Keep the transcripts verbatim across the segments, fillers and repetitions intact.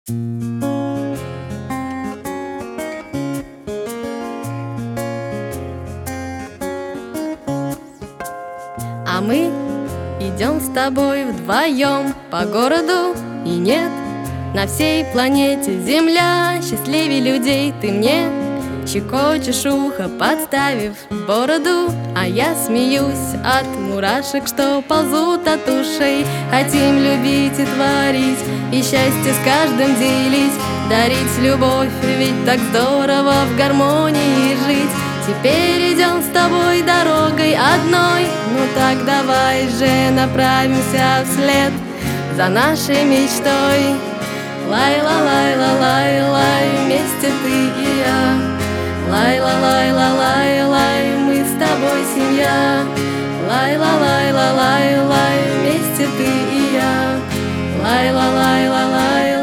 А мы идем с тобой вдвоем по городу, и нет на всей планете Земля счастливей людей. Ты мне щекочешь ухо, подставив бороду, а я смеюсь от мурашек, что ползут от ушей. Хотим любить и творить, и счастье с каждым делить, дарить любовь, ведь так здорово в гармонии жить. Теперь идем с тобой дорогой одной, ну так давай же направимся вслед за нашей мечтой. Лай-ла-лай-ла-лай-лай, вместе ты и я. Лай-ла-лай-ла-лай-лай, мы с тобой семья. Лай-ла-лай-ла-лай-лай, вместе ты и я. Лай-ла-лай-ла-лай-лай.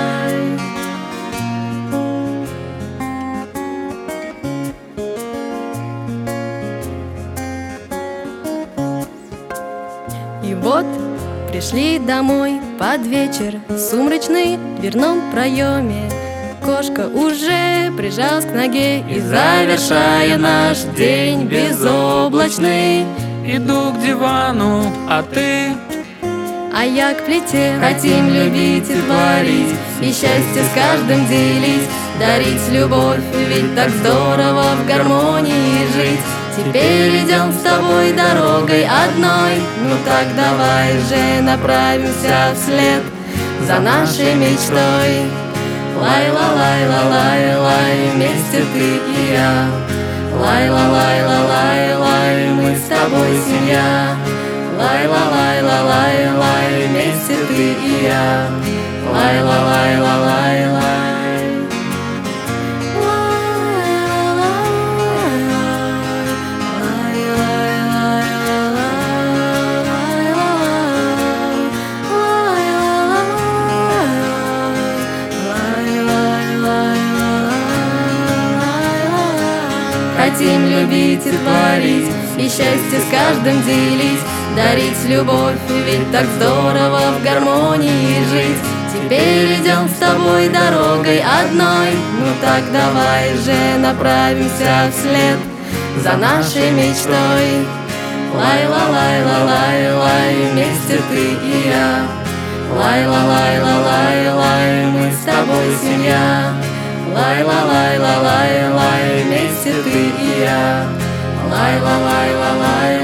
И вот пришли домой под вечер сумрачный в дверном проеме. Кошка уже прижалась к ноге, и, завершая наш день безоблачный, иду к дивану, а ты? А я к плите. Хотим любить и творить, и счастье с каждым делить, дарить любовь, ведь так здорово в гармонии жить. Теперь идем с тобой дорогой одной, ну так давай же направимся вслед за нашей мечтой. Лай-ла-лай-ла-лай-лай, вместе ты и я. Лай-ла-лай-ла-лай-лай, мы с тобой семья. Лай-ла-лай-ла-лай-лай, вместе ты и я. Лай-ла-лай-ла-лай-лай. Хотим любить и творить, и счастье с каждым делить, дарить любовь, ведь так здорово в гармонии жить. Теперь идем с тобой дорогой одной, ну так давай же направимся вслед за нашей мечтой. Лай-ла-лай-ла-лай-лай, вместе ты и я. Лай-ла-лай-ла-лай-лай, мы с тобой семья. Лай-ла-лай-ла-лай-лай, вместе ты и я. Лай-ла-лай-ла-лай.